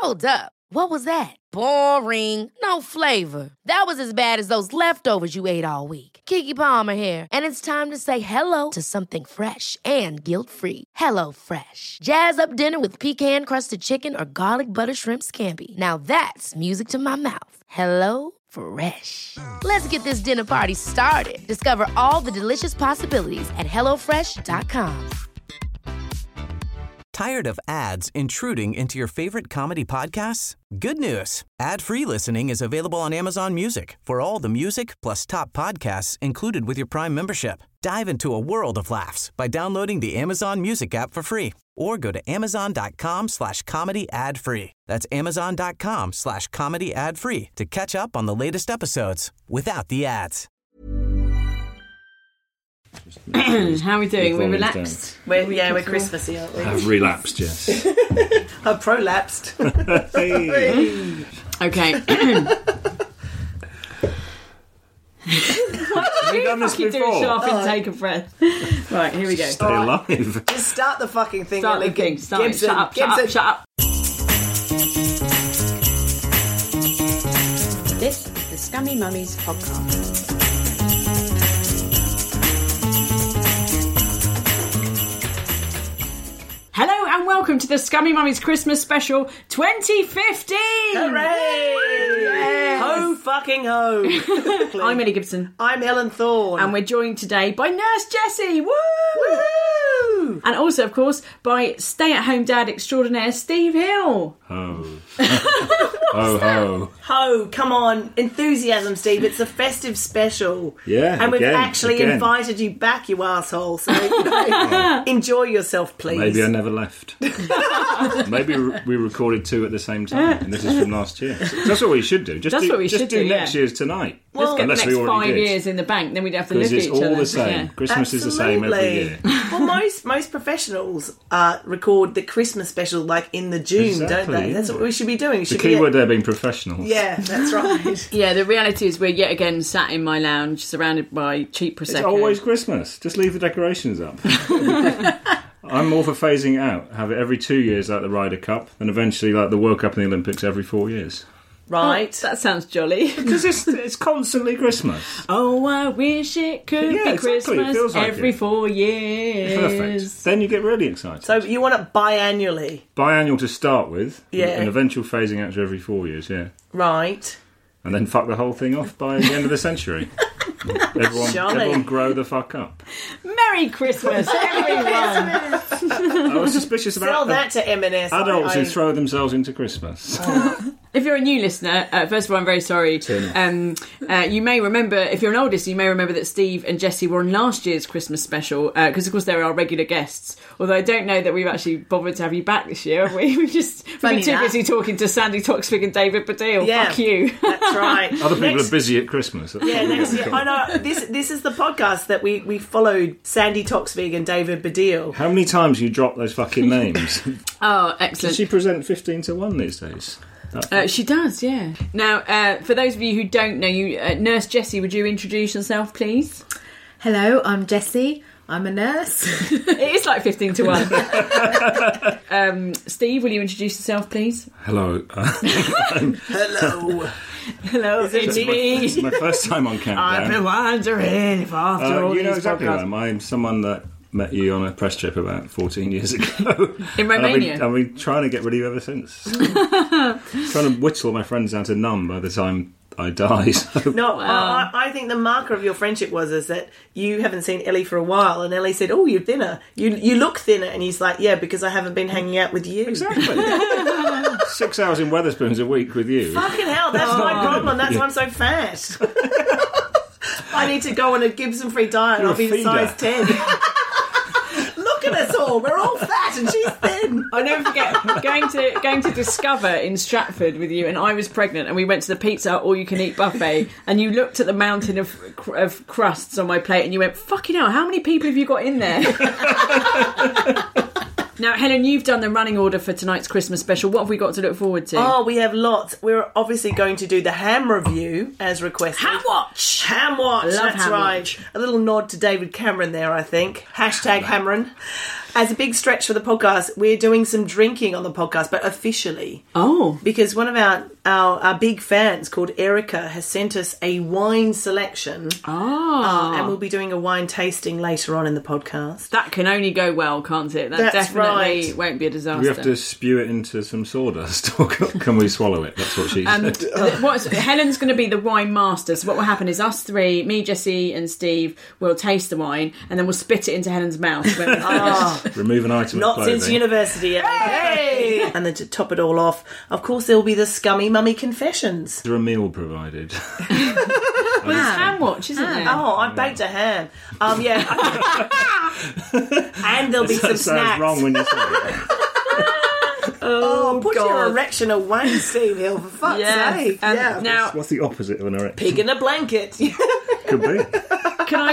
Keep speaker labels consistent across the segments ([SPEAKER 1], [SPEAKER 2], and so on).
[SPEAKER 1] Hold up. What was that? Boring. No flavor. That was as bad as those leftovers you ate all week. Keke Palmer here, and it's time to say hello to something fresh and guilt-free. Hello Fresh. Jazz up dinner with pecan-crusted chicken or garlic butter shrimp scampi. Now that's music to my mouth. Hello Fresh. Let's get this dinner party started. Discover all the delicious possibilities at hellofresh.com.
[SPEAKER 2] Tired of ads intruding into your favorite comedy podcasts? Good news. Ad-free listening is available on Amazon Music for all the music plus top podcasts included with your Prime membership. Dive into a world of laughs by downloading the Amazon Music app for free or go to amazon.com/comedy ad-free. That's amazon.com/comedy ad-free to catch up on the latest episodes without the ads.
[SPEAKER 3] How are we doing? We're relaxed.
[SPEAKER 4] We're Christmassy, aren't we?
[SPEAKER 5] I've relapsed, yes.
[SPEAKER 4] I've prolapsed.
[SPEAKER 5] Hey.
[SPEAKER 3] Okay.
[SPEAKER 5] Have we done this
[SPEAKER 3] Do a
[SPEAKER 5] before?
[SPEAKER 3] sharp intake of breath. Right, here we go.
[SPEAKER 5] Stay alive.
[SPEAKER 4] Just start the fucking thing.
[SPEAKER 3] Start the
[SPEAKER 4] Ellie.
[SPEAKER 3] thing. Start it.
[SPEAKER 4] Gibson,
[SPEAKER 3] Shut up.
[SPEAKER 4] Gibson.
[SPEAKER 3] Shut up.
[SPEAKER 6] This is the Scummy Mummies podcast.
[SPEAKER 3] Hello and welcome to the Scummy Mummies Christmas Special 2015!
[SPEAKER 4] Hooray! Yes. Ho fucking ho!
[SPEAKER 3] I'm Ellie Gibson.
[SPEAKER 4] I'm Ellen Thorne.
[SPEAKER 3] And we're joined today by Nurse Jessie! Woo!
[SPEAKER 4] Woo!
[SPEAKER 3] And also, of course, by stay-at-home dad extraordinaire Steve Hill.
[SPEAKER 5] Ho. Ho, ho.
[SPEAKER 4] Ho, come on. Enthusiasm, Steve. It's a festive special.
[SPEAKER 5] Yeah,
[SPEAKER 4] and we've
[SPEAKER 5] again,
[SPEAKER 4] actually
[SPEAKER 5] again.
[SPEAKER 4] invited you back, you asshole. So enjoy yourself, please.
[SPEAKER 5] Maybe I never left. Maybe we recorded two at the same time, and this is from last year. So that's what we should do. Just do next year's tonight.
[SPEAKER 3] Let's get the
[SPEAKER 5] Unless we
[SPEAKER 3] next
[SPEAKER 5] already
[SPEAKER 3] 5
[SPEAKER 5] did.
[SPEAKER 3] years in the bank, then we'd have to look
[SPEAKER 5] Because
[SPEAKER 3] at
[SPEAKER 5] it's
[SPEAKER 3] each
[SPEAKER 5] all
[SPEAKER 3] other.
[SPEAKER 5] the same.
[SPEAKER 3] Yeah.
[SPEAKER 5] Christmas is the same every year.
[SPEAKER 4] Well, most professionals record the Christmas special like in the June, don't
[SPEAKER 5] Exactly,
[SPEAKER 4] they? That's what we should be doing.
[SPEAKER 5] The key word there being professional.
[SPEAKER 4] Yeah, that's right.
[SPEAKER 3] Yeah, the reality is we're yet again sat in my lounge, surrounded by cheap Prosecco.
[SPEAKER 5] It's always Christmas. Just leave the decorations up. I'm all for phasing it out. Have it every 2 years like the Ryder Cup, and eventually like the World Cup and the Olympics every 4 years.
[SPEAKER 4] Right.
[SPEAKER 3] Oh, that sounds jolly.
[SPEAKER 5] Because it's constantly Christmas.
[SPEAKER 3] Oh, I wish it could be
[SPEAKER 5] exactly. It
[SPEAKER 3] Christmas
[SPEAKER 5] feels like
[SPEAKER 3] every
[SPEAKER 5] it.
[SPEAKER 3] 4 years.
[SPEAKER 5] Perfect. Then you get really excited.
[SPEAKER 4] So you want it biannually?
[SPEAKER 5] Biannual to start with,
[SPEAKER 4] Yeah.
[SPEAKER 5] an eventual phasing out to every 4 years, yeah.
[SPEAKER 4] Right.
[SPEAKER 5] And then fuck the whole thing off by the end of the century. Everyone grow the fuck up.
[SPEAKER 3] Merry Christmas, everyone!
[SPEAKER 5] I was suspicious
[SPEAKER 4] Sell
[SPEAKER 5] about
[SPEAKER 4] that to M&S.
[SPEAKER 5] adults who throw themselves into Christmas.
[SPEAKER 3] If you're a new listener, first of all, I'm very sorry. You may remember, if you're an old listener, you may remember that Steve and Jessie were on last year's Christmas special, because of course they're our regular guests. Although I don't know that we've actually bothered to have you back this year, have we? We've been too busy talking to Sandy Toksvig and David Baddiel.
[SPEAKER 4] Yeah,
[SPEAKER 3] fuck you.
[SPEAKER 4] That's right.
[SPEAKER 5] Other people are busy at Christmas.
[SPEAKER 4] Yeah, next year. I know. This is the podcast that we followed Sandy Toksvig and David Baddiel.
[SPEAKER 5] How many times you drop those fucking names?
[SPEAKER 3] Oh,
[SPEAKER 5] Does
[SPEAKER 3] excellent.
[SPEAKER 5] she present 15 to 1 these days?
[SPEAKER 3] She does, yeah. Now, for those of you who don't know you, Nurse Jessie, would you introduce yourself, please?
[SPEAKER 7] Hello, I'm Jessie. I'm a nurse.
[SPEAKER 3] It is like 15 to 1. Steve, will you introduce yourself, please?
[SPEAKER 5] Hello.
[SPEAKER 4] Hello.
[SPEAKER 3] Hello, it's me.
[SPEAKER 5] It's my first time on Countdown.
[SPEAKER 3] I've been wondering if after all
[SPEAKER 5] You know
[SPEAKER 3] these
[SPEAKER 5] exactly
[SPEAKER 3] podcasts...
[SPEAKER 5] who I am. I'm someone that met you on a press trip about 14 years ago.
[SPEAKER 3] In Romania?
[SPEAKER 5] I've been trying to get rid of you ever since. Trying to whittle my friends down to none by the time I die. So.
[SPEAKER 4] No, I think the marker of your friendship is that you haven't seen Ellie for a while, and Ellie said, "Oh, you're thinner. You look thinner," and he's like, "Yeah, because I haven't been hanging out with you."
[SPEAKER 5] Exactly. 6 hours in Wetherspoons a week with you.
[SPEAKER 4] Fucking hell, that's my problem. That's why I'm so fat. I need to go on a Gibson-free diet.
[SPEAKER 5] You're
[SPEAKER 4] I'll be
[SPEAKER 5] a
[SPEAKER 4] a
[SPEAKER 5] feeder.
[SPEAKER 4] size 10. Look at us all. We're all fat and she's thin.
[SPEAKER 3] I never forget going to Discover in Stratford with you, and I was pregnant, and we went to the pizza all-you-can-eat buffet, and you looked at the mountain of crusts on my plate, and you went, "Fucking hell, how many people have you got in there?" Now, Helen, you've done the running order for tonight's Christmas special. What have we got to look forward to?
[SPEAKER 4] Oh, we have lots. We're obviously going to do the ham review as requested.
[SPEAKER 3] Ham Watch!
[SPEAKER 4] Ham Watch,
[SPEAKER 3] I love
[SPEAKER 4] that's
[SPEAKER 3] Ham
[SPEAKER 4] right.
[SPEAKER 3] Watch.
[SPEAKER 4] A little nod to David Cameron there, I think. Hashtag Cameron. as a big stretch for the podcast, we're doing some drinking on the podcast, but officially.
[SPEAKER 3] Oh.
[SPEAKER 4] Because one of our big fans called Erica has sent us a wine selection. And we'll be doing a wine tasting later on in the podcast.
[SPEAKER 3] That can only go well, can't it? That
[SPEAKER 4] That's
[SPEAKER 3] definitely
[SPEAKER 4] right.
[SPEAKER 3] won't be a disaster.
[SPEAKER 5] Do we have to spew it into some sawdust, or can we swallow it? That's what she
[SPEAKER 3] And
[SPEAKER 5] said.
[SPEAKER 3] Helen's going to be the wine master. So what will happen is us three, me, Jessie and Steve, will taste the wine and then we'll spit it into Helen's mouth.
[SPEAKER 5] Remove an item of
[SPEAKER 4] Not
[SPEAKER 5] clothing.
[SPEAKER 4] since university. Hey! And then to top it all off, of course, there will be the Scummy Mummy Confessions.
[SPEAKER 5] Is there a meal provided?
[SPEAKER 3] Well, it's ham watch, isn't it?
[SPEAKER 4] Oh, I baked a ham. Yeah. And there'll be some
[SPEAKER 5] That sounds
[SPEAKER 4] snacks.
[SPEAKER 5] wrong when you say it.
[SPEAKER 4] Oh, put your
[SPEAKER 3] God.
[SPEAKER 4] erection away, Steve Hill, for fuck's
[SPEAKER 3] Yeah.
[SPEAKER 4] sake.
[SPEAKER 3] Yeah. Now,
[SPEAKER 5] What's the opposite of an erection?
[SPEAKER 4] Pig in a blanket.
[SPEAKER 5] Could be.
[SPEAKER 3] can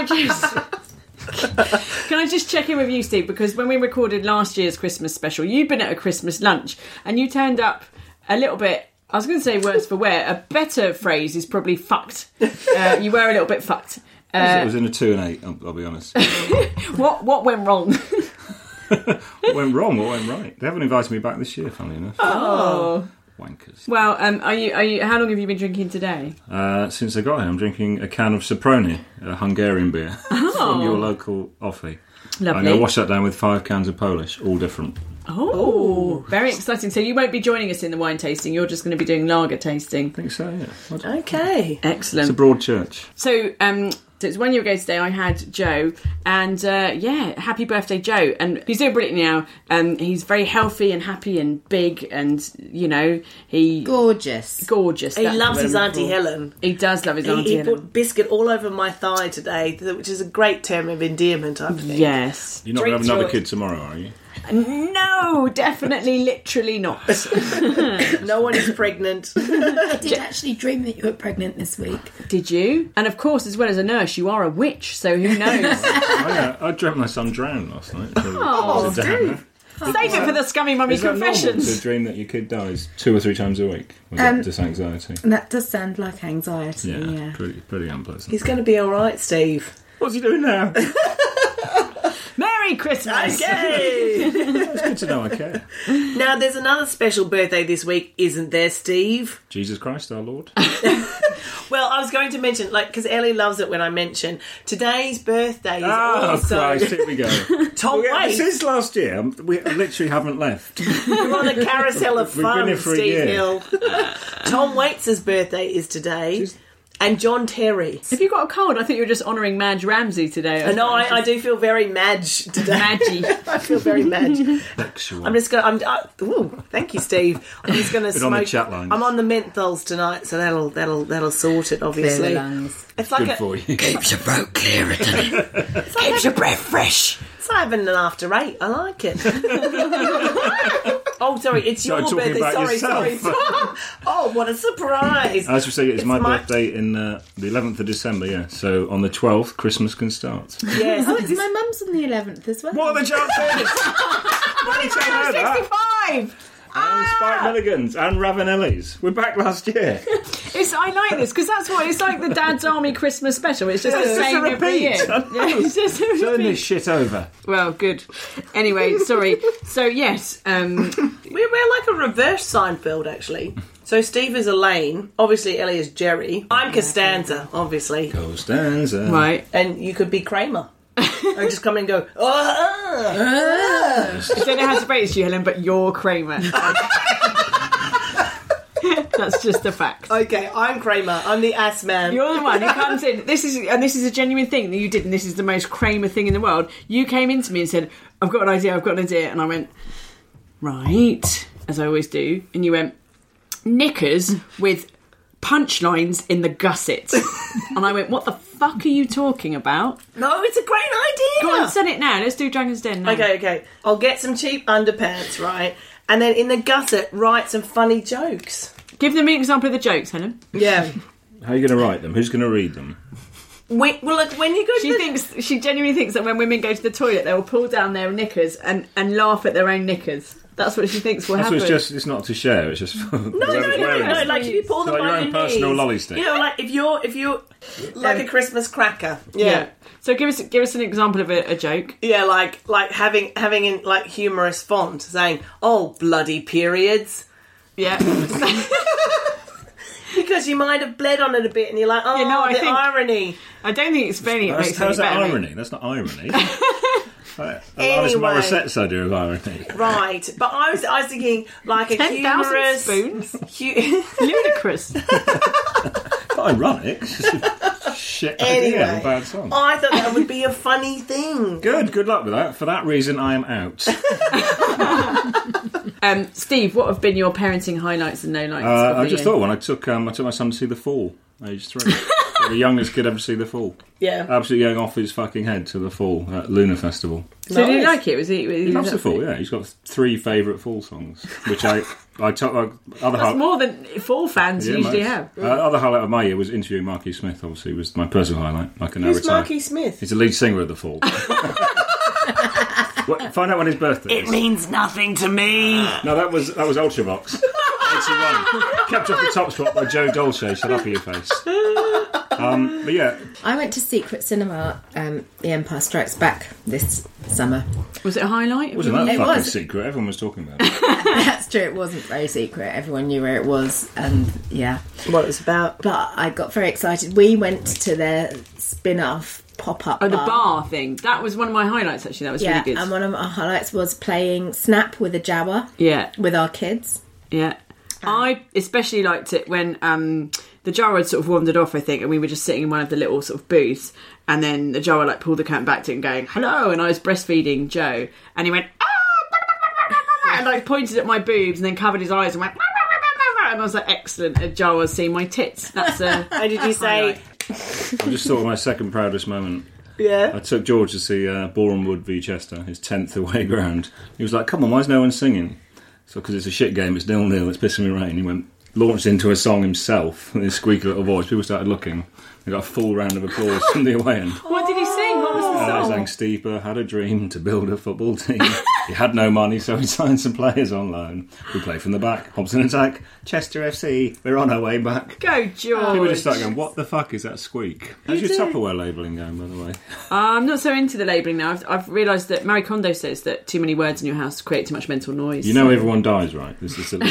[SPEAKER 3] I just check in with you, Steve? Because when we recorded last year's Christmas special, you'd been at a Christmas lunch and you turned up a little bit. I was going to say worse for wear. A better phrase is probably fucked. You were a little bit fucked.
[SPEAKER 5] It was in a 2 and 8. I'll be honest.
[SPEAKER 3] What went wrong?
[SPEAKER 5] What went wrong? What went right? They haven't invited me back this year, funnily enough.
[SPEAKER 3] Oh.
[SPEAKER 5] Wankers.
[SPEAKER 3] Well, are you? How long have you been drinking today?
[SPEAKER 5] Since I got here, I'm drinking a can of Soproni, a Hungarian beer from your local offie.
[SPEAKER 3] Lovely.
[SPEAKER 5] I'm going to wash that down with 5 cans of Polish, all different.
[SPEAKER 3] Oh, very exciting. So you won't be joining us in the wine tasting. You're just going to be doing lager tasting.
[SPEAKER 5] I think so, yeah.
[SPEAKER 4] Okay.
[SPEAKER 3] Excellent.
[SPEAKER 5] It's a broad church.
[SPEAKER 3] So, so it's 1 year ago today. I had Joe, and happy birthday, Joe! And he's doing brilliantly now. He's very healthy and happy and big, and he
[SPEAKER 7] Gorgeous.
[SPEAKER 3] gorgeous.
[SPEAKER 4] He
[SPEAKER 3] That's
[SPEAKER 4] loves
[SPEAKER 3] the word
[SPEAKER 4] his
[SPEAKER 3] I'm
[SPEAKER 4] Auntie
[SPEAKER 3] looking for.
[SPEAKER 4] Helen.
[SPEAKER 3] He does love his Auntie
[SPEAKER 4] He
[SPEAKER 3] Helen.
[SPEAKER 4] put biscuit all over my thigh today, which is a great term of endearment, I think.
[SPEAKER 3] Yes.
[SPEAKER 5] You're not going to have another
[SPEAKER 4] through it.
[SPEAKER 5] kid tomorrow, are you?
[SPEAKER 3] No, definitely, literally not.
[SPEAKER 4] No one is pregnant.
[SPEAKER 7] I did actually dream that you were pregnant this week.
[SPEAKER 3] Did you? And of course, as well as a nurse, you are a witch. So who knows?
[SPEAKER 5] I dreamt my son drowned last night. So
[SPEAKER 3] Save it for the Scummy Mummy
[SPEAKER 5] Is that normal
[SPEAKER 3] Confessions.
[SPEAKER 5] to dream that your kid dies 2 or 3 times a week? Or is that just anxiety?
[SPEAKER 7] That does sound like anxiety, yeah.
[SPEAKER 5] Pretty unpleasant.
[SPEAKER 4] He's going to be all right, Steve.
[SPEAKER 5] What's he doing now?
[SPEAKER 3] Merry Christmas!
[SPEAKER 4] Okay.
[SPEAKER 5] It's good to know I care.
[SPEAKER 4] Now, there's another special birthday this week, isn't there, Steve?
[SPEAKER 5] Jesus Christ, our Lord.
[SPEAKER 4] Well, I was going to mention, because Ellie loves it when I mention, today's birthday is
[SPEAKER 5] Oh,
[SPEAKER 4] also
[SPEAKER 5] Christ, here we go.
[SPEAKER 4] Tom Waits.
[SPEAKER 5] Since last year, we literally haven't left.
[SPEAKER 4] We're on a carousel of
[SPEAKER 5] We've been
[SPEAKER 4] fun,
[SPEAKER 5] here for a
[SPEAKER 4] Steve
[SPEAKER 5] year.
[SPEAKER 4] Hill. Tom Waits' birthday is today. And John Terry.
[SPEAKER 3] Have you got a cold? I think you were just honouring Madge Ramsey today.
[SPEAKER 4] No, I do feel very Madge today.
[SPEAKER 3] Madgy.
[SPEAKER 4] I feel very Madge.
[SPEAKER 5] Sexual.
[SPEAKER 4] I'm just going. Ooh, thank you, Steve. I'm just going to
[SPEAKER 5] Bit
[SPEAKER 4] smoke.
[SPEAKER 5] on the chat lines.
[SPEAKER 4] I'm on the menthols tonight, so that'll sort it. Obviously, it's like
[SPEAKER 5] Good for you.
[SPEAKER 8] Keeps your throat clear, doesn't it? Keeps your breath fresh.
[SPEAKER 4] it's like having an after 8. I like it. Oh, sorry, it's your
[SPEAKER 5] Started talking
[SPEAKER 4] birthday.
[SPEAKER 5] about
[SPEAKER 4] Sorry. Oh, what a surprise!
[SPEAKER 5] As we say, it's my birthday in the 11th of December, yeah. So on the 12th, Christmas can start.
[SPEAKER 4] Yes.
[SPEAKER 7] Oh, it's my mum's on the 11th as well.
[SPEAKER 5] What are the chances? Why did you tell her that?
[SPEAKER 3] 65!
[SPEAKER 5] And Spike Milligan's and Ravanelli's. We're back last year.
[SPEAKER 3] I like this, because that's what it's like the Dad's Army Christmas special. It's just
[SPEAKER 5] Yeah,
[SPEAKER 3] the
[SPEAKER 5] it's just
[SPEAKER 3] same
[SPEAKER 5] a
[SPEAKER 3] every
[SPEAKER 5] repeat.
[SPEAKER 3] year.
[SPEAKER 5] I know.
[SPEAKER 3] Yeah, it's just a
[SPEAKER 5] Turn
[SPEAKER 3] repeat.
[SPEAKER 5] this shit over.
[SPEAKER 3] Well, good. Anyway, sorry. So, yes.
[SPEAKER 4] We're like a reverse Seinfeld, actually. So Steve is Elaine. Obviously, Ellie is Jerry. I'm Costanza, obviously.
[SPEAKER 5] Costanza.
[SPEAKER 3] Right.
[SPEAKER 4] And you could be Kramer. I just come in and go,
[SPEAKER 3] I don't know how to phrase you, Helen, but you're Kramer. That's just a fact.
[SPEAKER 4] Okay, I'm Kramer. I'm the ass man.
[SPEAKER 3] You're the one who comes in. This is a genuine thing that you did, and this is the most Kramer thing in the world. You came into me and said, I've got an idea, and I went, right, as I always do, and you went, knickers with punchlines in the gusset. And I went, what the fuck are you talking about?
[SPEAKER 4] No, it's a great idea.
[SPEAKER 3] Go on, said it now. Let's do Dragon's Den now.
[SPEAKER 4] Okay. I'll get some cheap underpants, right? And then in the gusset, write some funny jokes.
[SPEAKER 3] Give them an example of the jokes, Helen.
[SPEAKER 4] Yeah.
[SPEAKER 5] How are you going to write them? Who's going to read them?
[SPEAKER 4] When you go
[SPEAKER 3] She genuinely thinks that when women go to the toilet, they will pull down their knickers and laugh at their own knickers. That's what she thinks will happen.
[SPEAKER 5] It's not to share. It's just
[SPEAKER 4] no. Like if you pull them
[SPEAKER 5] like
[SPEAKER 4] by
[SPEAKER 5] your own
[SPEAKER 4] your
[SPEAKER 5] personal
[SPEAKER 4] knees,
[SPEAKER 5] lolly stick.
[SPEAKER 4] You know, like if you're like a Christmas cracker.
[SPEAKER 3] Yeah. So give us an example of a joke.
[SPEAKER 4] Yeah, like having in like humorous font saying, "Oh, bloody periods."
[SPEAKER 3] Yeah.
[SPEAKER 4] Because you might have bled on it a bit, and you're like, "Oh, I think irony."
[SPEAKER 3] I don't think explaining it makes
[SPEAKER 5] How's
[SPEAKER 3] it
[SPEAKER 5] that
[SPEAKER 3] better.
[SPEAKER 5] irony? That's not irony.
[SPEAKER 4] Anyway,
[SPEAKER 5] Morissette's idea of irony.
[SPEAKER 4] Right, but I was thinking like a
[SPEAKER 3] 10,000
[SPEAKER 4] humorous
[SPEAKER 3] spoons. Ludicrous.
[SPEAKER 5] Ironic. Shit
[SPEAKER 4] Anyway,
[SPEAKER 5] idea, bad song.
[SPEAKER 4] I thought that would be a funny thing.
[SPEAKER 5] Good luck with that. For that reason, I am out.
[SPEAKER 3] Steve, what have been your parenting highlights and lowlights?
[SPEAKER 5] I just thought when I took my son to see The Fall, age 3. The youngest kid ever to see The Fall.
[SPEAKER 4] Yeah.
[SPEAKER 5] Absolutely going off his fucking head to The Fall at Lunar Festival.
[SPEAKER 3] So did he like it?
[SPEAKER 5] He loves The Fall, yeah. He's got 3 favourite Fall songs, which I took
[SPEAKER 3] That's more than Fall fans usually have.
[SPEAKER 5] Other highlight of my year was interviewing Marky Smith, obviously, was my personal highlight. I can now
[SPEAKER 4] Who's
[SPEAKER 5] retire.
[SPEAKER 4] Marky Smith?
[SPEAKER 5] He's the lead singer of The Fall. Find out when his birthday is.
[SPEAKER 8] It means nothing to me.
[SPEAKER 5] No, that was Ultravox. 81. Kept off the top spot by Joe Dolce. Shut up, your face. But yeah,
[SPEAKER 7] I went to Secret Cinema, The Empire Strikes Back this summer.
[SPEAKER 3] Was it a highlight?
[SPEAKER 5] wasn't that
[SPEAKER 7] It
[SPEAKER 5] fucking
[SPEAKER 7] was.
[SPEAKER 5] secret? Everyone was talking about it.
[SPEAKER 7] That's true, it wasn't very secret. Everyone knew where it was, and yeah.
[SPEAKER 4] What it was about.
[SPEAKER 7] But I got very excited. We went to their spin-off pop-up
[SPEAKER 3] Oh, the
[SPEAKER 7] bar.
[SPEAKER 3] bar thing. That was one of my highlights, actually. That was
[SPEAKER 7] Yeah,
[SPEAKER 3] really good.
[SPEAKER 7] and one of our highlights was playing Snap with a Jawa
[SPEAKER 3] Yeah.
[SPEAKER 7] with our kids.
[SPEAKER 3] Yeah. I especially liked it when the Jawa had sort of wandered off, I think, and we were just sitting in one of the little sort of booths, and then the Jawa like pulled the curtain back to it and going, "Hello," and I was breastfeeding Joe, and he went, "Ah!" and like pointed at my boobs and then covered his eyes and went, and I was like, "Excellent, a Jawa's seen my tits." That's
[SPEAKER 4] And did you say...
[SPEAKER 5] I just thought of my second proudest moment.
[SPEAKER 4] Yeah.
[SPEAKER 5] I took George to see Boreham Wood v Chester, his 10th away ground. He was like, "Come on, why is no one singing?" So, because it's a shit game, it's 0-0, it's pissing me rain. He launched into a song himself with his squeaky little voice. People started looking. They got a full round of applause from the away end.
[SPEAKER 3] What did he sing? What was the
[SPEAKER 5] I
[SPEAKER 3] song?
[SPEAKER 5] sang Steve Burr had a dream to build a football team. He had no money, so he signed some players on loan. We play from the back. Hobson attack. Chester FC. We're on our way back.
[SPEAKER 3] Go, George.
[SPEAKER 5] People just start going, what the fuck is that squeak? How's your Tupperware labelling going, by the way?
[SPEAKER 3] I'm not so into the labelling now. I've realised that Marie Kondo says that too many words in your house create too much mental noise.
[SPEAKER 5] You know everyone dies, right? This is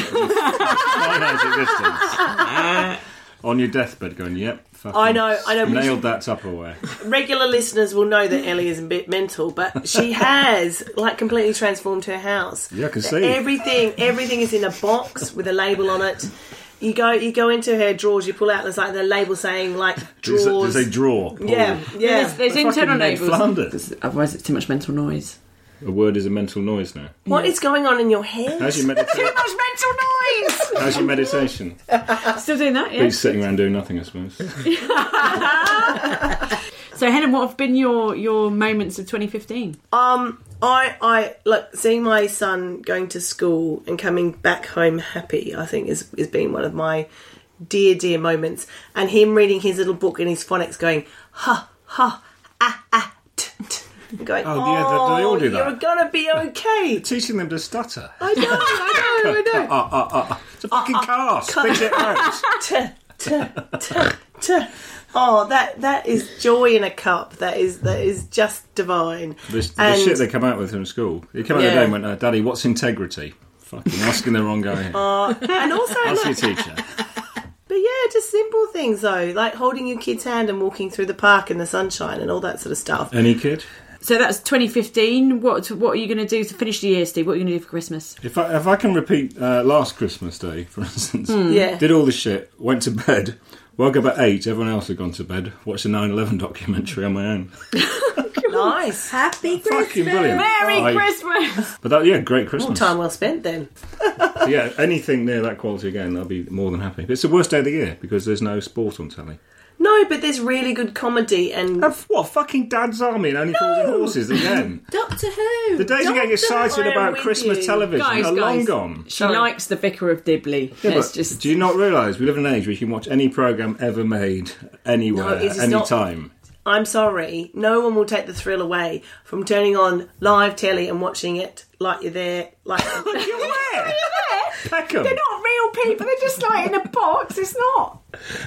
[SPEAKER 5] finite existence. On your deathbed going, yep, fucking
[SPEAKER 4] I know.
[SPEAKER 5] nailed that Tupperware.
[SPEAKER 4] Regular listeners will know that Ellie is a bit mental, but she has like completely transformed her house.
[SPEAKER 5] Yeah, I can see.
[SPEAKER 4] Everything is in a box with a label on it. You go into her drawers, you pull out, there's like the label saying like drawers.
[SPEAKER 5] Does they draw?
[SPEAKER 4] Yeah.
[SPEAKER 3] There's internal
[SPEAKER 5] Ned
[SPEAKER 3] labels.
[SPEAKER 5] Flanders.
[SPEAKER 3] Otherwise, it's too much mental noise.
[SPEAKER 5] A word is a mental noise now.
[SPEAKER 4] What is going on in your head?
[SPEAKER 5] How's your meditation?
[SPEAKER 3] Too much mental noise.
[SPEAKER 5] How's your meditation?
[SPEAKER 3] Still doing that, yeah.
[SPEAKER 5] He's sitting around doing nothing, I suppose.
[SPEAKER 3] So, Helen, what have been your moments of 2015?
[SPEAKER 4] I look, seeing my son going to school and coming back home happy, I think is been one of my dear moments. And him reading his little book and his phonics going, ha, ha, ah, ah, t, t. Going,
[SPEAKER 5] Oh, yeah, they all do that.
[SPEAKER 4] You're gonna be okay.
[SPEAKER 5] Teaching them to stutter.
[SPEAKER 4] I know.
[SPEAKER 5] It's a fucking car. Spit it out.
[SPEAKER 4] T, t, t, t. Oh, that is joy in a cup. That is just divine.
[SPEAKER 5] The shit they come out with from school. He came out the other day and went, "Daddy, what's integrity?" Fucking asking the wrong guy.
[SPEAKER 4] And also,
[SPEAKER 5] Ask your
[SPEAKER 4] look,
[SPEAKER 5] teacher.
[SPEAKER 4] but yeah, just simple things though, like holding your kid's hand and walking through the park in the sunshine and all that sort of stuff.
[SPEAKER 5] Any kid?
[SPEAKER 3] So that's 2015. What are you going to do to finish the year, Steve? What are you going to do for Christmas?
[SPEAKER 5] If I can repeat last Christmas Day, for instance,
[SPEAKER 4] Yeah.
[SPEAKER 5] did all the shit, went to bed, woke up at 8, everyone else had gone to bed, watched a 9/11 documentary on my own.
[SPEAKER 4] Nice.
[SPEAKER 7] Happy Christmas!
[SPEAKER 5] Fucking brilliant.
[SPEAKER 3] Merry Christmas!
[SPEAKER 5] But great Christmas.
[SPEAKER 4] Time well spent then.
[SPEAKER 5] So yeah, anything near that quality again, I'll be more than happy. But it's the worst day of the year because there's no sport on telly.
[SPEAKER 4] No, but there's really good comedy and...
[SPEAKER 5] What, fucking Dad's Army and Only Fools and Horses again?
[SPEAKER 7] Doctor Who!
[SPEAKER 5] The days of getting excited
[SPEAKER 4] I am
[SPEAKER 5] about
[SPEAKER 4] with
[SPEAKER 5] Christmas
[SPEAKER 4] you.
[SPEAKER 5] television are long
[SPEAKER 3] Guys,
[SPEAKER 5] gone.
[SPEAKER 3] she likes The Vicar of Dibley.
[SPEAKER 5] Yeah,
[SPEAKER 3] Let's
[SPEAKER 5] but
[SPEAKER 3] just...
[SPEAKER 5] do you not realise we live in an age where you can watch any programme ever made, anywhere,
[SPEAKER 4] No, it is
[SPEAKER 5] any
[SPEAKER 4] not-
[SPEAKER 5] time?
[SPEAKER 4] I'm sorry, no one will take the thrill away from turning on live telly and watching it like you're there. Like
[SPEAKER 5] You're where? Peckham.
[SPEAKER 3] They're not real people. They're just like in a box. It's not.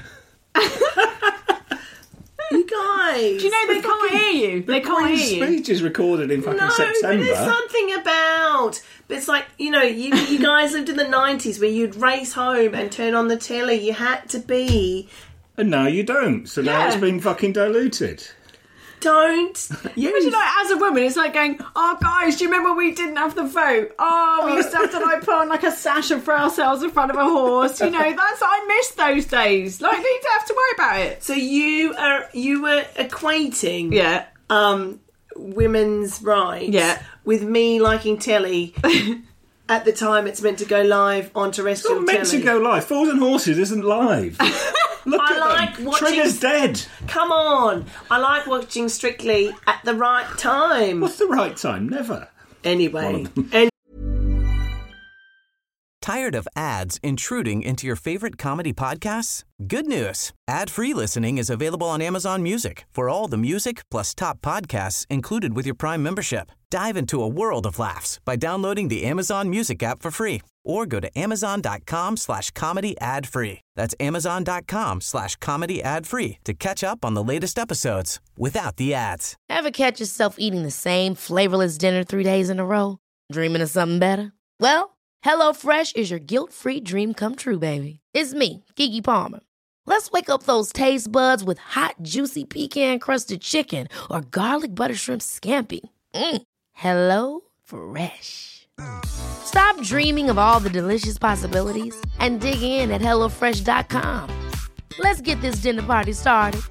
[SPEAKER 4] You guys.
[SPEAKER 3] Do you know they can't hear you? They can't
[SPEAKER 5] Queen's
[SPEAKER 3] hear you.
[SPEAKER 5] speech is recorded in fucking
[SPEAKER 4] No,
[SPEAKER 5] September.
[SPEAKER 4] but there's something about. But it's like, you guys lived in the 90s where you'd race home and turn on the telly. You had to be.
[SPEAKER 5] And now you don't. So now it's been fucking diluted.
[SPEAKER 4] Don't.
[SPEAKER 3] Imagine, like, as a woman, it's like going, oh, guys, do you remember we didn't have the vote? Oh, we used to have to, like, put on, like, a sash and throw ourselves in front of a horse. You know, I miss those days. Like, you don't have to worry about it.
[SPEAKER 4] So you were equating
[SPEAKER 3] Yeah.
[SPEAKER 4] women's rights with me liking telly at the time it's meant to go live on terrestrial
[SPEAKER 5] It's not meant
[SPEAKER 4] telly.
[SPEAKER 5] to go live. Fools and Horses isn't live. Look
[SPEAKER 4] I
[SPEAKER 5] at
[SPEAKER 4] like
[SPEAKER 5] them.
[SPEAKER 4] watching-
[SPEAKER 5] Trigger's dead.
[SPEAKER 4] Come on. I like watching Strictly at the right time.
[SPEAKER 5] What's the right time? Never.
[SPEAKER 4] Anyway.
[SPEAKER 2] Tired of ads intruding into your favorite comedy podcasts? Good news. Ad-free listening is available on Amazon Music for all the music plus top podcasts included with your Prime membership. Dive into a world of laughs by downloading the Amazon Music app for free or go to amazon.com/comedy ad-free. That's amazon.com/comedy ad-free to catch up on the latest episodes without the ads.
[SPEAKER 1] Ever catch yourself eating the same flavorless dinner 3 days in a row? Dreaming of something better? Well, HelloFresh is your guilt-free dream come true, baby. It's me, Keke Palmer. Let's wake up those taste buds with hot, juicy pecan-crusted chicken or garlic butter shrimp scampi. Hello Fresh. Stop dreaming of all the delicious possibilities and dig in at HelloFresh.com. Let's get this dinner party started.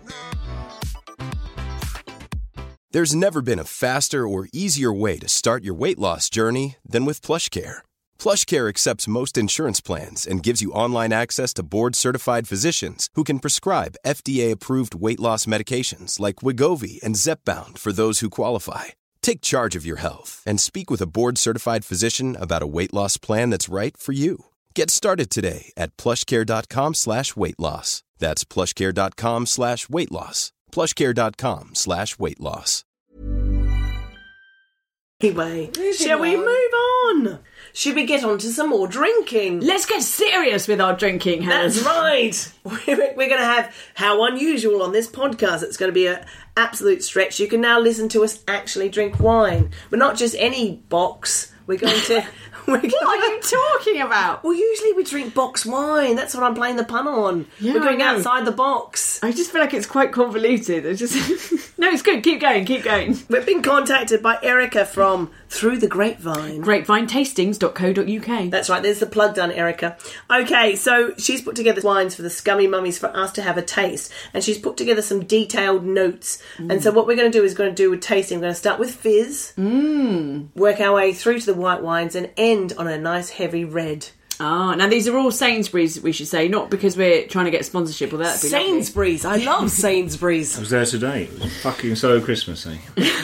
[SPEAKER 9] There's never been a faster or easier way to start your weight loss journey than with PlushCare. PlushCare accepts most insurance plans and gives you online access to board-certified physicians who can prescribe FDA-approved weight loss medications like Wegovy and Zepbound for those who qualify. Take charge of your health and speak with a board-certified physician about a weight loss plan that's right for you. Get started today at plushcare.com/weight-loss. That's plushcare.com/weight-loss. plushcare.com/weight-loss.
[SPEAKER 4] Anyway, shall we move on? Should we get on to some more drinking?
[SPEAKER 3] Let's get serious with our drinking, Helen.
[SPEAKER 4] That's right. We're going to have How Unusual on this podcast. It's going to be an absolute stretch. You can now listen to us actually drink wine. We're not just any box. We're going to...
[SPEAKER 3] What are you talking about?
[SPEAKER 4] Well, usually we drink box wine. That's what I'm playing the pun on.
[SPEAKER 3] Yeah,
[SPEAKER 4] we're going
[SPEAKER 3] I know.
[SPEAKER 4] outside the box.
[SPEAKER 3] I just feel like it's quite convoluted. It's just no, it's good. Keep going.
[SPEAKER 4] We've been contacted by Erica from Through the Grapevine.
[SPEAKER 3] Grapevinetastings.co.uk.
[SPEAKER 4] That's right, there's the plug done, Erica. Okay, so she's put together wines for the Scummy Mummies for us to have a taste, and she's put together some detailed notes. And so what we're going to do is going to do a tasting. We're going to start with fizz, work our way through to the white wines, and end on a nice heavy red.
[SPEAKER 3] Ah, now these are all Sainsbury's, we should say, not because we're trying to get sponsorship or that.
[SPEAKER 4] Sainsbury's, I love Sainsbury's.
[SPEAKER 5] I was there today. It was fucking so Christmassy.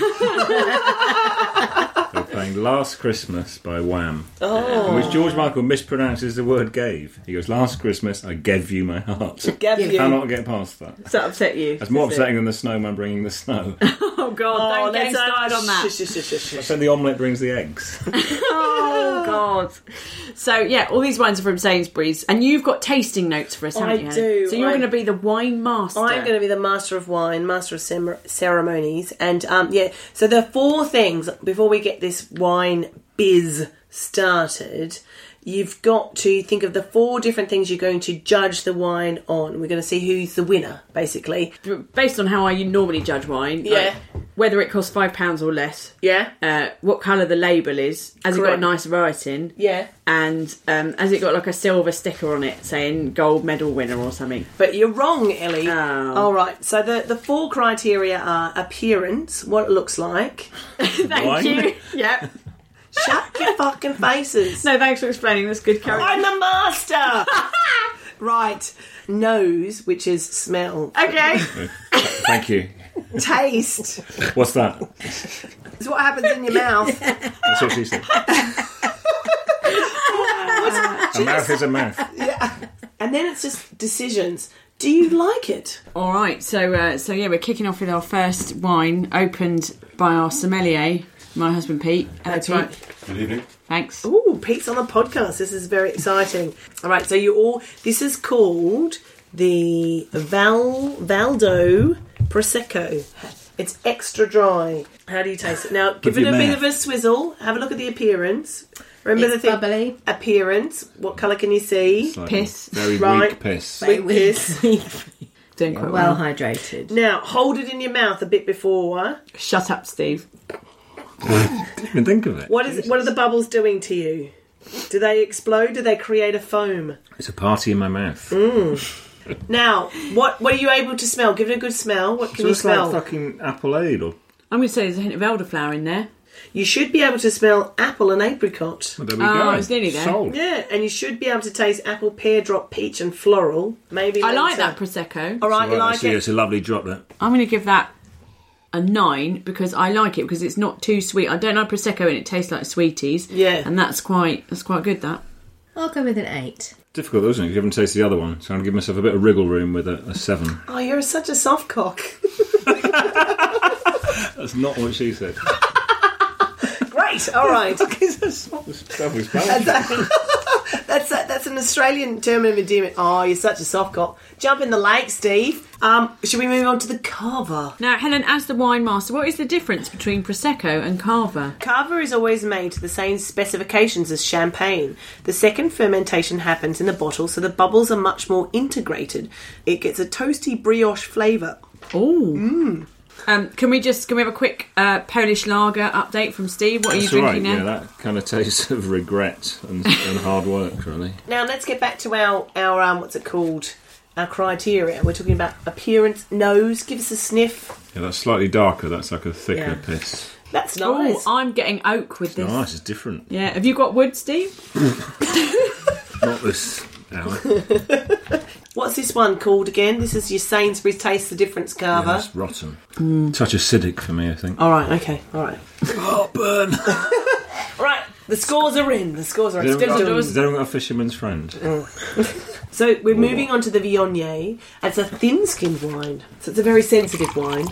[SPEAKER 5] They were playing Last Christmas by Wham. In which George Michael mispronounces the word gave. He goes, Last Christmas, I gave you my heart.
[SPEAKER 4] Gave you.
[SPEAKER 5] Cannot get past that.
[SPEAKER 3] Does that upset you?
[SPEAKER 5] That's more upsetting than the snowman bringing the snow.
[SPEAKER 3] Oh, God, don't get started on that.
[SPEAKER 5] I said the omelette brings the eggs.
[SPEAKER 3] Oh, God. So, yeah, all these wines are from Sainsbury's, and you've got tasting notes for us, haven't you?
[SPEAKER 4] I do.
[SPEAKER 3] So you're going to be the wine master.
[SPEAKER 4] I'm going to be the master of wine, master of ceremonies. And, so there are 4 things, before we get this wine biz started, you've got to think of the 4 different things you're going to judge the wine on. We're going to see who's the winner, basically.
[SPEAKER 3] Based on how I normally judge wine.
[SPEAKER 4] Yeah.
[SPEAKER 3] Like, whether it costs £5 or less.
[SPEAKER 4] Yeah.
[SPEAKER 3] What colour the label is. Has it got a
[SPEAKER 4] Correct.
[SPEAKER 3] nice writing?
[SPEAKER 4] Yeah.
[SPEAKER 3] And has it got like a silver sticker on it saying gold medal winner or something?
[SPEAKER 4] But you're wrong, Ellie.
[SPEAKER 3] Oh.
[SPEAKER 4] All right. So the 4 criteria are appearance, what it looks like.
[SPEAKER 3] Thank
[SPEAKER 5] Wine?
[SPEAKER 3] you. Yep.
[SPEAKER 4] Shut your fucking faces.
[SPEAKER 3] No, thanks for explaining. That's good. Carry on.
[SPEAKER 4] I'm the master. Right. Nose, which is smell.
[SPEAKER 3] Okay.
[SPEAKER 5] Thank you.
[SPEAKER 4] Taste.
[SPEAKER 5] What's that?
[SPEAKER 4] It's what happens in your mouth.
[SPEAKER 5] That's what she said. A mouth is a mouth.
[SPEAKER 4] And then it's just decisions. Do you like it?
[SPEAKER 3] All right, so yeah, we're kicking off with our first wine, opened by our sommelier, my husband Pete.
[SPEAKER 4] That's
[SPEAKER 3] Pete.
[SPEAKER 4] right.
[SPEAKER 5] Good evening.
[SPEAKER 3] Thanks.
[SPEAKER 4] Ooh, Pete's on the podcast. This is very exciting. All right, so this is called the Valdo Prosecco. It's extra dry. How do you taste it? Now, give it a bit of a swizzle. Have a look at the appearance. Remember
[SPEAKER 7] It's
[SPEAKER 4] the thing?
[SPEAKER 7] bubbly.
[SPEAKER 4] Appearance. What colour can you see?
[SPEAKER 5] It's like
[SPEAKER 3] Piss.
[SPEAKER 5] Very
[SPEAKER 4] Right.
[SPEAKER 5] weak piss.
[SPEAKER 4] Weak piss.
[SPEAKER 3] Doing quite
[SPEAKER 7] Well
[SPEAKER 3] well.
[SPEAKER 7] hydrated.
[SPEAKER 4] Now, hold it in your mouth a bit before.
[SPEAKER 3] Shut up, Steve.
[SPEAKER 5] Didn't even think of it.
[SPEAKER 4] What are the bubbles doing to you? Do they explode? Do they create a foam?
[SPEAKER 5] It's a party in my mouth.
[SPEAKER 4] Now, what are you able to smell? Give it a good smell. What can you
[SPEAKER 5] Just
[SPEAKER 4] smell?
[SPEAKER 5] like fucking apple-ade or...
[SPEAKER 3] I'm going to say there's a hint of elderflower in there.
[SPEAKER 4] You should be able to smell apple and apricot.
[SPEAKER 5] Well, there we
[SPEAKER 3] Oh,
[SPEAKER 5] go.
[SPEAKER 3] it's nearly there.
[SPEAKER 5] Sold.
[SPEAKER 4] Yeah, and you should be able to taste apple, pear drop, peach and floral. Maybe
[SPEAKER 3] I like
[SPEAKER 4] later.
[SPEAKER 3] that Prosecco.
[SPEAKER 4] All right,
[SPEAKER 5] Right,
[SPEAKER 4] you
[SPEAKER 5] I
[SPEAKER 4] like
[SPEAKER 5] see,
[SPEAKER 4] it?
[SPEAKER 5] it's a lovely drop there.
[SPEAKER 3] I'm going to give that a 9 because I like it because it's not too sweet. I don't like Prosecco and it tastes like sweeties.
[SPEAKER 4] Yeah.
[SPEAKER 3] And that's quite good, that.
[SPEAKER 7] I'll go with an 8.
[SPEAKER 5] Difficult, isn't it? You haven't tasted the other one. So I'm going to give myself a bit of wriggle room with a 7.
[SPEAKER 4] Oh, you're such a soft cock.
[SPEAKER 5] That's not what she said.
[SPEAKER 4] Great, all right.
[SPEAKER 5] Self-explanatory.
[SPEAKER 4] That's an Australian term of endearment. Oh, you're such a soft cock. Jump in the lake, Steve. Should we move on to the Cava?
[SPEAKER 3] Now, Helen, as the wine master, what is the difference between Prosecco and Cava?
[SPEAKER 4] Cava is always made to the same specifications as champagne. The second fermentation happens in the bottle, so the bubbles are much more integrated. It gets a toasty brioche flavour.
[SPEAKER 3] Oh. Can we have a quick Polish lager update from Steve? What are you
[SPEAKER 5] That's all right,
[SPEAKER 3] drinking now?
[SPEAKER 5] yeah, that kind of tastes of regret and hard work, really.
[SPEAKER 4] Now let's get back to our what's it called? Our criteria. We're talking about appearance, nose. Give us a sniff.
[SPEAKER 5] Yeah, that's slightly darker. That's like a thicker
[SPEAKER 4] Yeah.
[SPEAKER 5] piss.
[SPEAKER 4] That's
[SPEAKER 3] Oh,
[SPEAKER 4] nice.
[SPEAKER 3] I'm getting oak with this.
[SPEAKER 5] Nice, it's different.
[SPEAKER 3] Yeah, have you got wood, Steve?
[SPEAKER 5] Not this hour.
[SPEAKER 4] What's this one called again? This is your Sainsbury's Taste the Difference
[SPEAKER 5] Yeah,
[SPEAKER 4] Cava.
[SPEAKER 5] that's rotten. Touch acidic for me, I think.
[SPEAKER 4] All right. Okay. All right.
[SPEAKER 5] Oh, burn!
[SPEAKER 4] Right. The scores are in.
[SPEAKER 5] Has anyone got a fisherman's friend?
[SPEAKER 4] So we're moving on to the Viognier. It's a thin-skinned wine, so it's a very sensitive wine.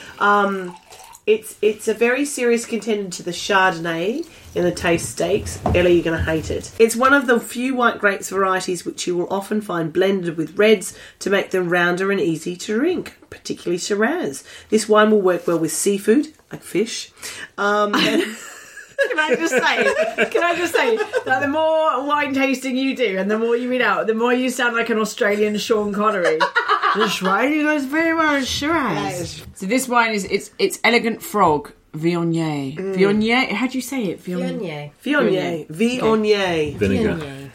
[SPEAKER 4] It's a very serious contender to the Chardonnay in the taste stakes. Ellie, you're going to hate it. It's one of the few white grapes varieties which you will often find blended with reds to make them rounder and easy to drink, particularly Shiraz. This wine will work well with seafood, like fish. Can I just say that the more wine tasting you do and the more you read out, the more you sound like an Australian Sean Connery. This wine goes very well with Shiraz.
[SPEAKER 3] So this wine is it's Elegant Frog Viognier. Viognier, how do you say it?
[SPEAKER 7] Viognier.
[SPEAKER 4] Viognier.
[SPEAKER 5] Vinegar.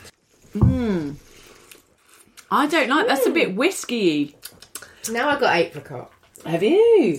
[SPEAKER 3] I don't like that's a bit whiskey-y.
[SPEAKER 7] Now I've got apricot.
[SPEAKER 4] Have you?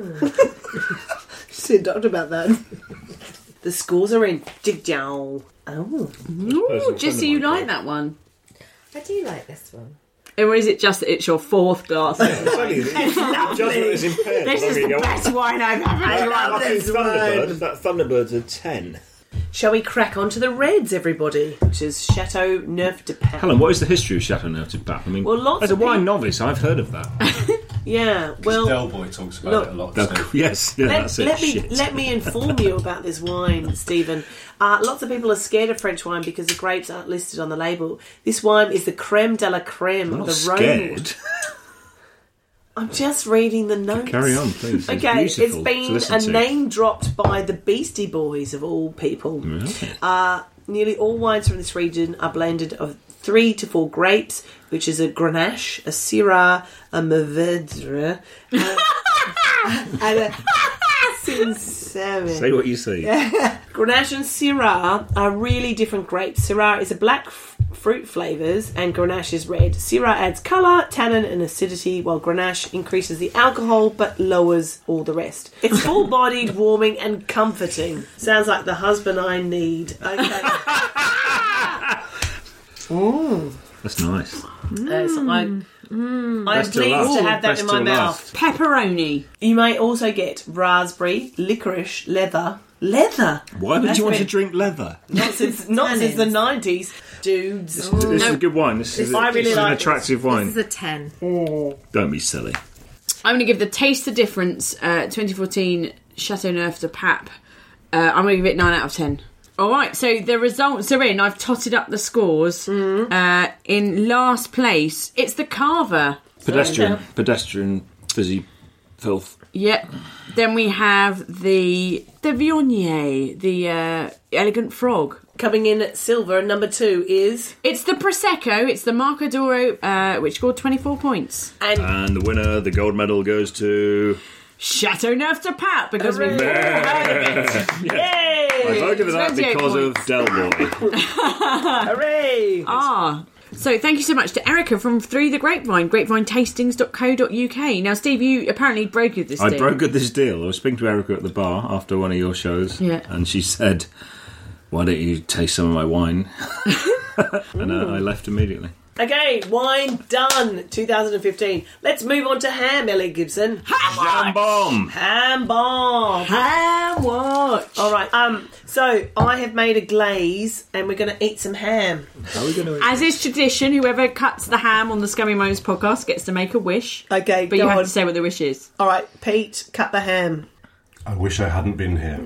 [SPEAKER 4] She talked about that. The scores are in. Oh.
[SPEAKER 3] Ooh, Jessie, you like that one?
[SPEAKER 7] I do like this one.
[SPEAKER 3] Or is it just that it's your fourth glass?
[SPEAKER 5] Judgment is impaired.
[SPEAKER 3] This is the best wine I've ever had.
[SPEAKER 5] That Thunderbird's a 10.
[SPEAKER 4] Shall we crack on to the reds, everybody? Which is Chateau Neuf de Pape.
[SPEAKER 5] Helen, what is the history of Chateau Neuf de Pape? I mean,
[SPEAKER 4] Well, lots
[SPEAKER 5] as a
[SPEAKER 4] of
[SPEAKER 5] wine
[SPEAKER 4] people-
[SPEAKER 5] novice, I've heard of that.
[SPEAKER 4] Yeah, well,
[SPEAKER 10] Del Boy talks about
[SPEAKER 4] look,
[SPEAKER 10] it a lot.
[SPEAKER 5] The-
[SPEAKER 10] So.
[SPEAKER 5] yes, yeah, that's it. Shit.
[SPEAKER 4] let me inform you about this wine, Stephen. Lots of people are scared of French wine because the grapes aren't listed on the label. This wine is the creme de la creme
[SPEAKER 5] I'm
[SPEAKER 4] of
[SPEAKER 5] not
[SPEAKER 4] the Rhone.
[SPEAKER 5] scared.
[SPEAKER 4] I'm just reading the notes.
[SPEAKER 5] Carry on, please. It's
[SPEAKER 4] Okay, it's
[SPEAKER 5] beautiful to
[SPEAKER 4] been
[SPEAKER 5] listen
[SPEAKER 4] a
[SPEAKER 5] to.
[SPEAKER 4] name dropped by the Beastie Boys of all people.
[SPEAKER 5] Really?
[SPEAKER 4] Nearly all wines from this region are blended of 3 to 4 grapes, which is a Grenache, a Syrah, a Mourvedre, and a Sincere.
[SPEAKER 5] Say what you see.
[SPEAKER 4] Grenache and Syrah are really different grapes. Syrah is a black fruit flavours and Grenache is red. Syrah adds colour, tannin and acidity, while Grenache increases the alcohol but lowers all the rest. It's full-bodied, warming and comforting. Sounds like the husband I need. Okay.
[SPEAKER 5] That's nice.
[SPEAKER 4] So I'm
[SPEAKER 5] Best till
[SPEAKER 4] pleased
[SPEAKER 5] last.
[SPEAKER 4] to have that
[SPEAKER 5] Best
[SPEAKER 4] in my
[SPEAKER 5] till
[SPEAKER 4] mouth.
[SPEAKER 5] last.
[SPEAKER 3] Pepperoni.
[SPEAKER 4] You may also get raspberry, licorice, leather. Leather?
[SPEAKER 5] Why would
[SPEAKER 4] That's
[SPEAKER 5] you want
[SPEAKER 4] very-
[SPEAKER 5] to drink leather?
[SPEAKER 4] Not since the 90s. dudes.
[SPEAKER 5] This is a good wine. This is
[SPEAKER 4] I really
[SPEAKER 5] an
[SPEAKER 4] like
[SPEAKER 5] attractive wine.
[SPEAKER 7] This is a 10.
[SPEAKER 5] Don't be silly.
[SPEAKER 3] I'm going to give the Taste the Difference 2014 Chateauneuf de Pape. I'm going to give it 9 out of 10. All right, so the results are in. I've totted up the scores. In last place, it's the Carver.
[SPEAKER 5] Pedestrian fizzy filth.
[SPEAKER 3] Yep. Then we have the Viognier, the Elegant Frog.
[SPEAKER 4] Coming in at silver, and number 2 is...
[SPEAKER 3] It's the Prosecco. It's the Marco d'Oro, which scored 24 points.
[SPEAKER 5] And the winner, the gold medal, goes to...
[SPEAKER 3] Chateauneuf de Pape, because we've all heard of it.
[SPEAKER 4] Yay!
[SPEAKER 5] I voted for that because of Del Boy.
[SPEAKER 4] Hooray!
[SPEAKER 3] So thank you so much to Erica from Through the Grapevine, grapevinetastings.co.uk. Now, Steve, you apparently brokered this deal.
[SPEAKER 5] I brokered this deal. I was speaking to Erica at the bar after one of your shows, and she said, "Why don't you taste some of my wine?" And I left immediately.
[SPEAKER 4] Okay, wine done. 2015. Let's move on to ham, Ellie Gibson.
[SPEAKER 5] Ham bomb.
[SPEAKER 4] Ham bomb.
[SPEAKER 3] Ham watch.
[SPEAKER 4] All right. So I have made a glaze, and we're going to eat some ham.
[SPEAKER 5] How are we going to eat?
[SPEAKER 3] As is tradition, whoever cuts the ham on the Scummy Moments podcast gets to make a wish.
[SPEAKER 4] Okay,
[SPEAKER 3] but you have to say what the wish is.
[SPEAKER 4] All right, Pete, cut the ham.
[SPEAKER 10] I wish I hadn't been here.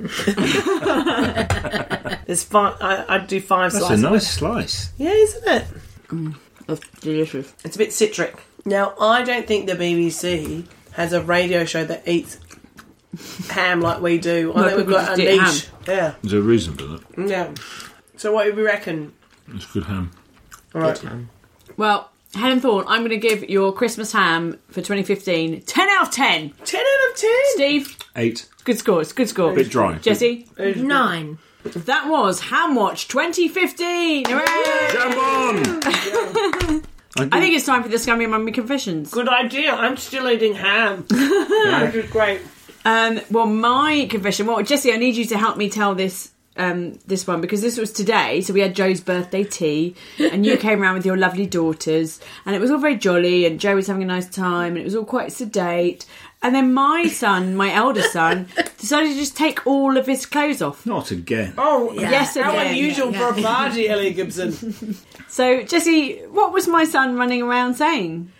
[SPEAKER 4] There's 5. I'd do 5 slices.
[SPEAKER 5] That's a nice slice.
[SPEAKER 4] Yeah, isn't it?
[SPEAKER 3] That's delicious.
[SPEAKER 4] It's a bit citric. Now, I don't think the BBC has a radio show that eats ham like we do. I think we've got a niche. Yeah.
[SPEAKER 5] There's a reason for that.
[SPEAKER 4] Yeah. So what do we reckon?
[SPEAKER 5] It's good ham.
[SPEAKER 4] All right.
[SPEAKER 3] Well, Helen Thorne, I'm going to give your Christmas ham for 2015 10 out of 10.
[SPEAKER 4] 10 out of 10?
[SPEAKER 3] Steve?
[SPEAKER 5] 8.
[SPEAKER 3] Good scores, good score.
[SPEAKER 5] A bit dry.
[SPEAKER 3] Jesse?
[SPEAKER 7] 9.
[SPEAKER 3] That was Ham Watch 2015. Hooray!
[SPEAKER 5] Jump on!
[SPEAKER 3] I think it's time for the Scummy Mummy Confessions.
[SPEAKER 4] Good idea. I'm still eating ham. This is great.
[SPEAKER 3] Well, my confession. Well, Jesse, I need you to help me tell this this one, because this was today. So we had Joe's birthday tea, and you came around with your lovely daughters, and it was all very jolly, and Joe was having a nice time, and it was all quite sedate. And then my son, my elder son, decided to just take all of his clothes off.
[SPEAKER 5] Not again.
[SPEAKER 4] Oh,
[SPEAKER 3] yes,
[SPEAKER 4] how
[SPEAKER 3] again.
[SPEAKER 4] unusual for a party, Ellie Gibson.
[SPEAKER 3] So, Jesse, what was my son running around saying?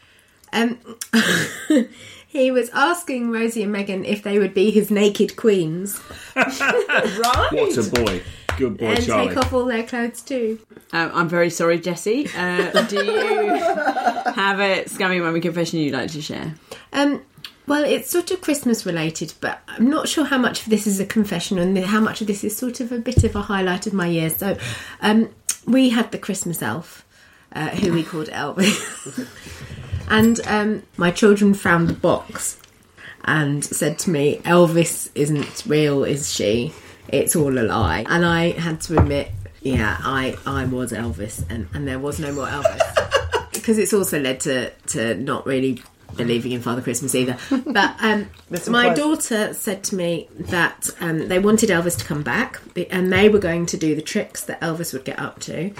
[SPEAKER 7] He was asking Rosie and Megan if they would be his naked queens.
[SPEAKER 4] Right.
[SPEAKER 5] What a boy. Good boy,
[SPEAKER 7] and
[SPEAKER 5] Charlie.
[SPEAKER 7] take off all their clothes too.
[SPEAKER 3] I'm very sorry, Jesse. Do you have a Scummy Mummy confession you'd like to share?
[SPEAKER 7] Well, it's sort of Christmas related, but I'm not sure how much of this is a confession and how much of this is sort of a bit of a highlight of my year. So we had the Christmas elf, who we called Elvis. And my children found the box and said to me, "Elvis isn't real, is she? It's all a lie." And I had to admit, yeah, I was Elvis, and there was no more Elvis. Because it's also led to not really believing in Father Christmas either. But my daughter said to me that they wanted Elvis to come back, and they were going to do the tricks that Elvis would get up to,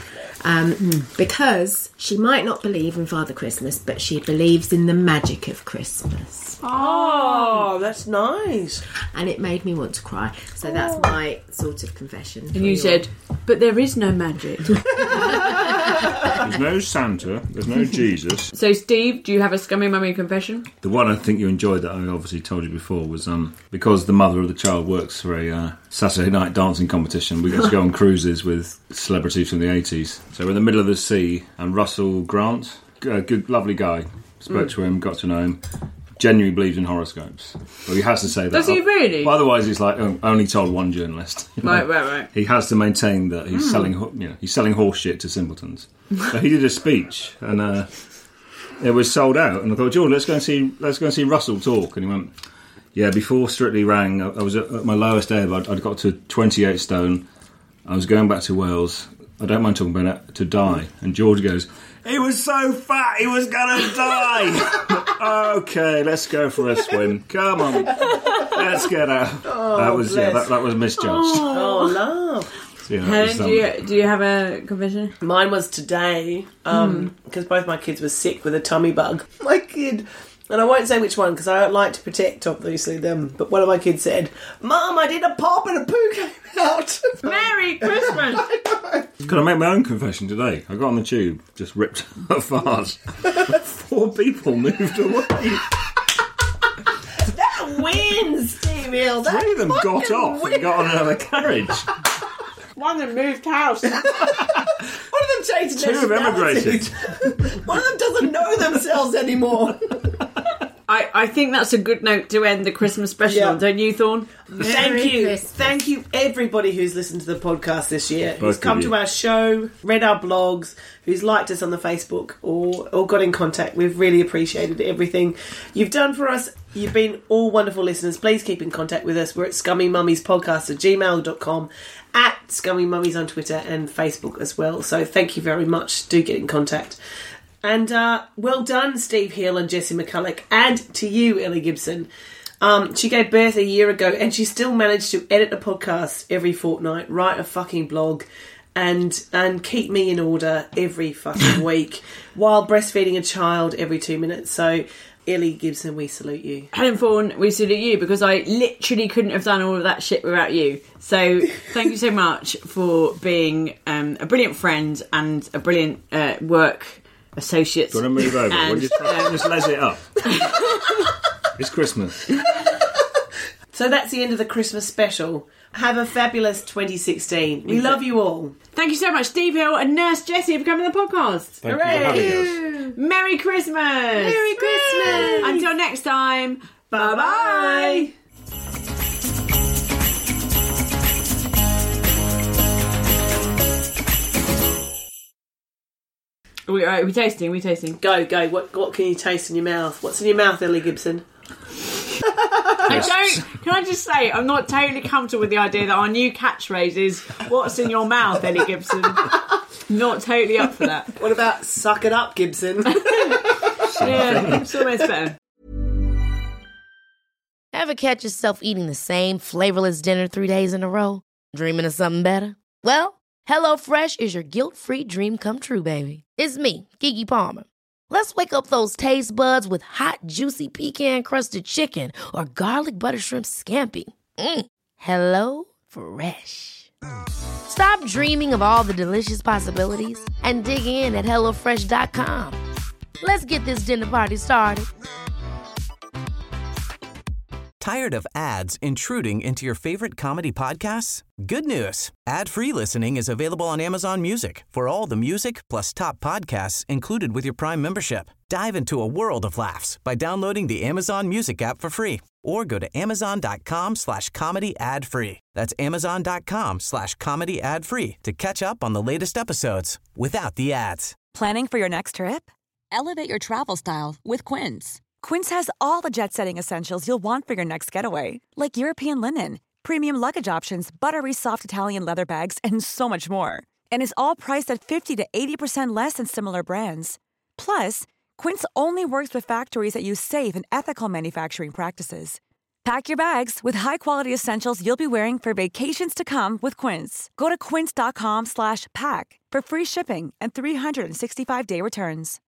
[SPEAKER 7] because she might not believe in Father Christmas, but she believes in the magic of Christmas.
[SPEAKER 4] Oh, that's nice.
[SPEAKER 7] And it made me want to cry. So that's my sort of confession.
[SPEAKER 3] And you said, "But there is no magic."
[SPEAKER 5] There's no Santa. There's no Jesus.
[SPEAKER 3] So, Steve, do you have a Scummy Mummy confession?
[SPEAKER 5] The one I think you enjoyed that I obviously told you before was because the mother of the child works for a Saturday night dancing competition, we get to go on cruises with celebrities from the 80s. So we're in the middle of the sea, and Russell Grant, a good, lovely guy, spoke to him, got to know him, genuinely believes in horoscopes. Well, he has to say that.
[SPEAKER 3] Does he really?
[SPEAKER 5] Well, otherwise, he's like, only told one journalist. You know?
[SPEAKER 3] Right.
[SPEAKER 5] He has to maintain that he's selling horse shit to simpletons. So he did a speech, and it was sold out. And I thought, George, let's go and see Russell talk. And he went, "Yeah, before Strictly rang, I was at my lowest ever. I'd got to 28 stone. I was going back to Wales. I don't mind talking about it, to die." And George goes, "He was so fat, he was going to die." Okay, let's go for a swim. Come on, let's get out.
[SPEAKER 4] Oh,
[SPEAKER 5] that was misjudged.
[SPEAKER 4] Oh, love.
[SPEAKER 5] So, yeah,
[SPEAKER 3] Helen, do you have a confession?
[SPEAKER 4] Mine was today, because both my kids were sick with a tummy bug. My kid And I won't say which one because I don't like to protect, obviously, them. But one of my kids said, "Mum, I did a pop and a poo came out."
[SPEAKER 3] Merry Christmas!
[SPEAKER 5] Can I make my own confession today? I got on the tube, just ripped a fart. 4 people moved away.
[SPEAKER 4] That wins, Steve Hill.
[SPEAKER 5] 3 of them got off and got on another carriage.
[SPEAKER 3] One of them moved house.
[SPEAKER 4] One of them changed
[SPEAKER 5] 2 have emigrated.
[SPEAKER 4] One of them doesn't know themselves anymore.
[SPEAKER 3] I think that's a good note to end the Christmas special on, don't you, Thorn?
[SPEAKER 4] Thank you. Thank you, everybody who's listened to the podcast this year, who's come to our show, read our blogs, who's liked us on the Facebook or got in contact. We've really appreciated everything you've done for us. You've been all wonderful listeners. Please keep in contact with us. We're at scummymummies@gmail.com, at Scummy Mummies on Twitter and Facebook as well. So thank you very much. Do get in contact. And well done, Steve Hill and Jessie McCulloch, and to you, Ellie Gibson. She gave birth a year ago, and she still managed to edit a podcast every fortnight, write a fucking blog, and keep me in order every fucking week, while breastfeeding a child every 2 minutes. So, Ellie Gibson, we salute you.
[SPEAKER 3] Helen Fawn, we salute you, because I literally couldn't have done all of that shit without you. So thank you so much for being a brilliant friend and a brilliant work associate.
[SPEAKER 5] Do you want to move over? We'll just les it up. It's Christmas.
[SPEAKER 4] So that's the end of the Christmas special. Have a fabulous 2016. We love you all.
[SPEAKER 3] Thank you so much, Steve Hill and Nurse Jessie, for coming on the podcast.
[SPEAKER 5] Thank you for having us.
[SPEAKER 3] Merry Christmas!
[SPEAKER 4] Merry Christmas!
[SPEAKER 3] Until next time, bye-bye! Are we tasting?
[SPEAKER 4] Go. What can you taste in your mouth? What's in your mouth, Ellie Gibson?
[SPEAKER 3] Can I just say, I'm not totally comfortable with the idea that our new catchphrase is, "What's in your mouth, Ellie Gibson?" Not totally up for that.
[SPEAKER 4] What about "Suck it up, Gibson"?
[SPEAKER 3] Yeah, it's almost better.
[SPEAKER 1] Ever catch yourself eating the same flavorless dinner 3 days in a row? Dreaming of something better? Well, HelloFresh is your guilt-free dream come true, baby. It's me, Keke Palmer. Let's wake up those taste buds with hot, juicy pecan-crusted chicken or garlic butter shrimp scampi. Hello Fresh. Stop dreaming of all the delicious possibilities and dig in at HelloFresh.com. Let's get this dinner party started.
[SPEAKER 2] Tired of ads intruding into your favorite comedy podcasts? Good news. Ad-free listening is available on Amazon Music for all the music plus top podcasts included with your Prime membership. Dive into a world of laughs by downloading the Amazon Music app for free or go to amazon.com/comedy ad-free. That's amazon.com/comedy ad-free to catch up on the latest episodes without the ads.
[SPEAKER 11] Planning for your next trip? Elevate your travel style with Quince. Quince has all the jet-setting essentials you'll want for your next getaway, like European linen, premium luggage options, buttery soft Italian leather bags, and so much more. And is all priced at 50 to 80% less than similar brands. Plus, Quince only works with factories that use safe and ethical manufacturing practices. Pack your bags with high-quality essentials you'll be wearing for vacations to come with Quince. Go to quince.com/pack for free shipping and 365-day returns.